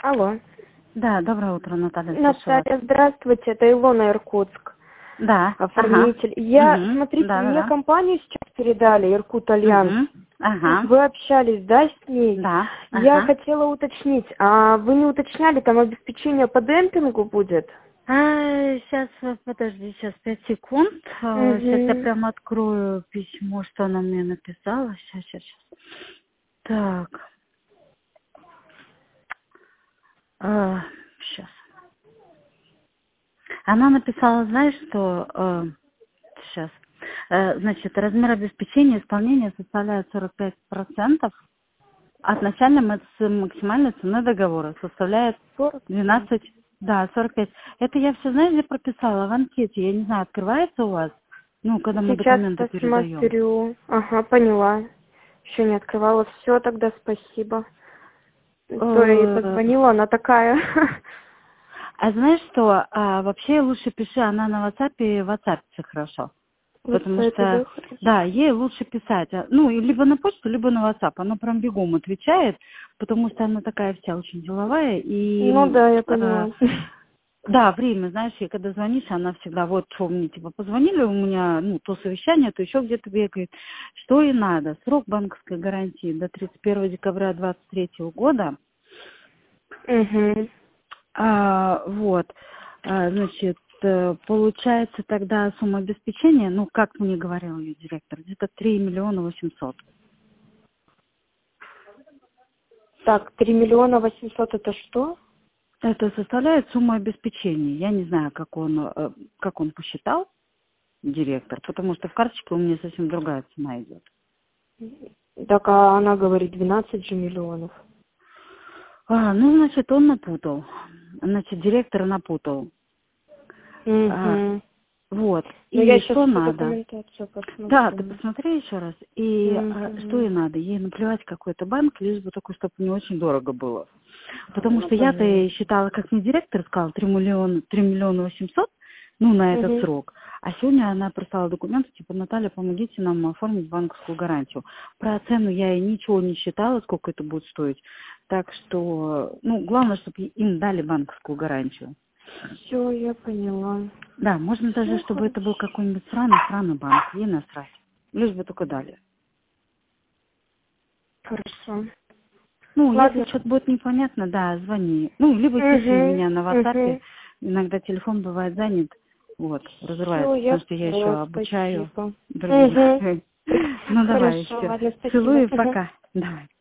Алло. Да, доброе утро, Наталья. Наталья, здравствуйте, это Илона, Иркутск. Да. Оформитель. Смотрите, мне компанию сейчас передали, Иркут Альянс. Вы общались, да, с ней? Да. Я хотела уточнить, а вы не уточняли, там обеспечение по демпингу будет? Сейчас, подожди, сейчас 5 секунд. Сейчас я прямо открою письмо, что она мне написала. Сейчас. Так. Сейчас. Она написала, знаешь, что... Сейчас. Значит, размер обеспечения исполнения составляет 45%. От начальной максимальной цены договора составляет 12, 45. Это я все, знаешь, где прописала? В анкете. Я не знаю, открывается у вас? Ну, когда мы документы передаем. Посмотрю. Поняла. Еще не открывала. Все, тогда спасибо. То я ей позвонила, она такая. А знаешь что? Вообще лучше пиши, она на WhatsApp, и в WhatsApp все хорошо. Потому что, да, ей лучше писать. Ну, либо на почту, либо на WhatsApp. Она прям бегом отвечает, потому что она такая вся очень деловая. И, ну да, я поняла. Да, время, знаешь, и когда звонишь, она всегда, вот что мне, типа, позвонили, у меня, то совещание, то еще где-то бегает. Что и надо. Срок банковской гарантии до 31 декабря 2023 года. Значит, получается тогда сумма обеспечения, как мне говорил ее директор, где-то 3 миллиона 800. Так, 3 миллиона 800 это что? Это составляет сумму обеспечения. Я не знаю, как он посчитал, директор, потому что в карточке у меня совсем другая цена идет. Так, а она говорит 12 же миллионов. Значит, он напутал. Значит, директор напутал. Вот. Но и я что надо? Документацию посмотрю. Да, ты посмотри еще раз. И что ей надо? Ей наплевать какой-то банк, лишь бы только, чтобы не очень дорого было. Потому что я-то и считала, как мне директор сказал, 3 миллиона 800, на этот срок. А сегодня она прислала документы, типа, Наталья, помогите нам оформить банковскую гарантию. Про цену я и ничего не считала, сколько это будет стоить. Так что, главное, чтобы им дали банковскую гарантию. Все, я поняла. Да, можно даже, чтобы это был какой-нибудь сраный банк, ей насрать. Лишь бы только дали. Хорошо. Если что-то будет непонятно, да, звони. Либо пиши меня на WhatsApp. Иногда телефон бывает занят. Вот, разрывается, потому что я еще обучаю других. Давай, все. Целую, пока. Давай.